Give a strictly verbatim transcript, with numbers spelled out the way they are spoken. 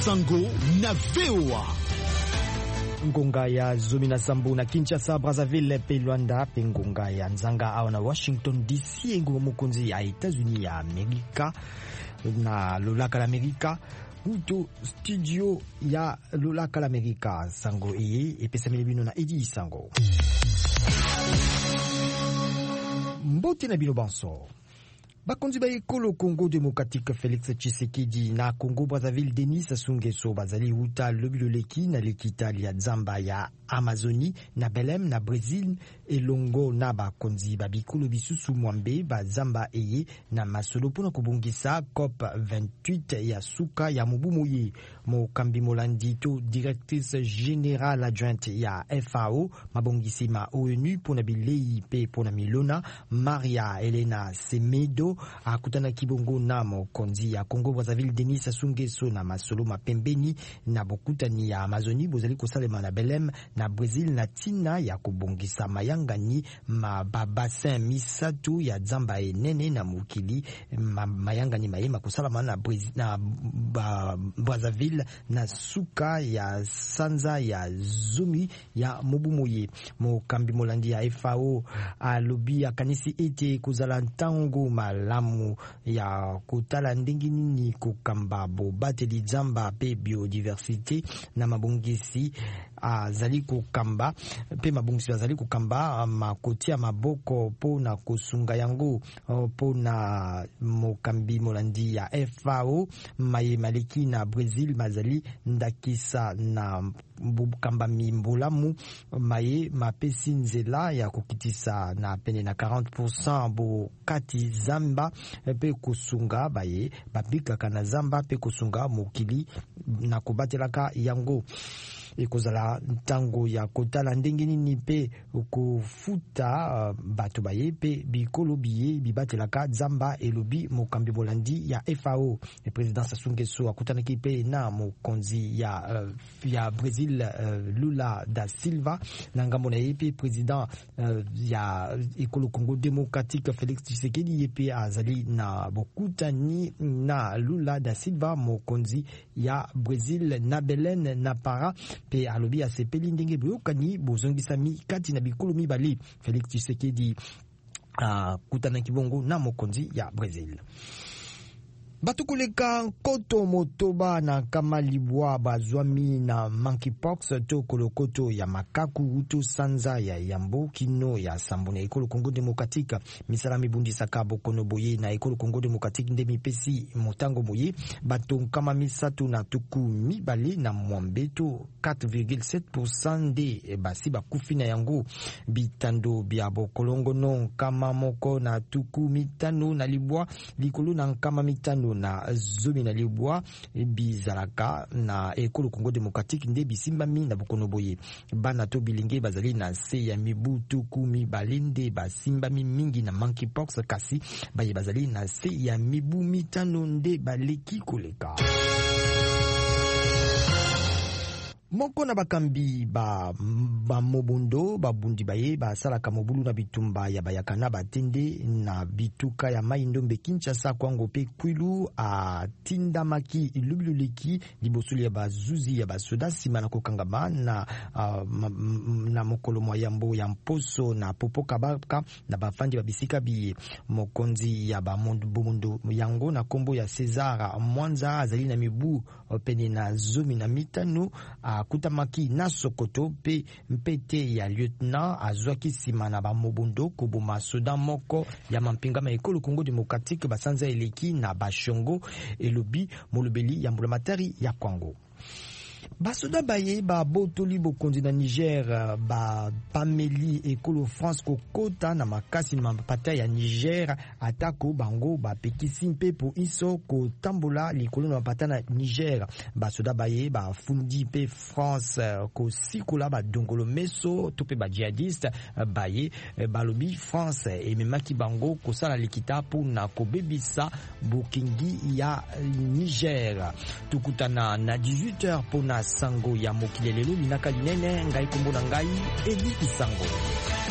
Sango na V O A. Ngonga ya Zumi na Sambu na Kinshasa, Brazzaville pe Luanda pe ngonga ya Nzanga awa na Washington D C ngonga mukonzi ya Etats-Unis ya Amerika na lolaka la Amerika uto studio ya lolaka la Amerika. Sango eye epesa bino na Edi Sango. Mbote na bino banso. Bakonzi ba ekolo Congo Démocratique Félix Tshisekedi na Congo Brazzaville Denis Sassou Nguesso bazali uta lobilo leki na lekitali ya Zamba ya Amazonie na Belem na Brésil elongo na bakonzi ba bikolo bisusu mwambe ba Zamba eye na masolo pona kubungisa COP vingt-huit ya suka ya Mubumuye. Mokambi Molandi to directrice générale adjointe ya F A O mabongisi ma O N U pona bilei pe pona milona Maria Elena Semedo akutana kibongo na mokonzi ya Congo Brazzaville Denis Sassou Nguesso na masolo mapembeni na bokutani ya Amazonie bozali kosalema na Belem na Brésil na tina ya kubongisa mayangani ma babasin misatu ya Zamba enene na mukili ma, mayangani mayema kosalama na Brésil na ba, Brazzaville na suka ya sanza ya Zumi ya Mubumuye. Mokambi Molandi ya F A O alobi akanisi ete kozala ntango malamu ya kotala ndenge nini kokamba bobateli Zamba pe biodiversité na mabongisi azali kokamba pe mabongisi azali kokamba makoti ya maboko po na kosunga yango po na mokambi Molandi ya F A O maye maleki na Brésil mazali ndakisa na bukamba mimbulamu maye mapesi nzela ya kokitisa na pene na quarante pour cent bo kati Zamba pe kusunga baye babika na Zamba pe kusunga mokili na kubatelaka yango ekozala ntango ya kotala ndenge nini pe kufuta uh, bato baye pe bikolo biye bibatelaka Zamba elobi mokambi Molandi ya F A O. Le président Sassou Nguesso akutanaki pe na mokonzi ya uh, ya Brésil uh, Lula da Silva na ngambo na yepe président uh, ya ekolo Congo Démocratique Félix Tshisekedi yepe azali na bokutani na Lula da Silva mokonzi ya Brésil na Belén na para pe alobi asepeli ndenge boyokani bozongisami kati na bikolo mibale. Félix Tshisekedi uh, kutana kibongo na mokonzi ya Brésil. Batukuleka nkoto motoba na kama libwa bazwami na monkeypox to kolokoto ya makaku uto sanza ya yambo kino ya sambona ekolo Congo Démocratique misala mibundisaka bokono boye na ekolo Congo Démocratique ndemi pesi motango moye bato kama misatu na tuku mibale na mwambeto quatre virgule sept pour cent de basi bakufi na yango bitando bya bokolongo non kama moko na tuku mitano na libwa likolo na kama mitano na Zumi na libwa bizalaka na ekolo Congo Démocratique nde bisimbami na bokono boye bana to bilinge bazali na se ya mibutu kumi balinde basimbami mingi na monkeypox kasi baye bazali na se ya mibu mitano nde baleki koleka. Moko na bakambi ba, ba mobundo babundi baye basalaka mobulu na bitumba ya bayakana batende na bituka ya Maindombe Kinshasa kwango pe kwilu a tindamaki ilubululiki libosuli ya bazuzi ya basoda sima na kokangama na uh, ma, na mokolo moyambo ya mposo na popoka baka na bafandi babisika biye mokonzi ya ba mobundo yango na kombo ya César Mwanza azali na mibu pene na Zumi na mitano a kutamaki na Sokoto pe mpete ya lieutenant azwaki sima na bamobundo koboma soda moko ya mampinga ma ekolo Congo Démocratique basanza eleki na bashongo elobi molobeli ya mbulamatari ya Kongo. Basoda baye ba botoli bokonzi na Niger ba pameli ekolo France kokota na makasi mapata ya Niger atako bango ba pekisi mpe po iso ko tambola likolo na mapata na Niger. Basoda baye ba fundi pe France ko sikola ba dongolo meso to pe ba jihadiste baye balobi France ememaki bango ko sala likita po na ko bebisa bokingi ya Niger. Tukutana na dix-huit heures po na sango ya mokili lelo linaka linene ngai kombo na ngai Edi Isango.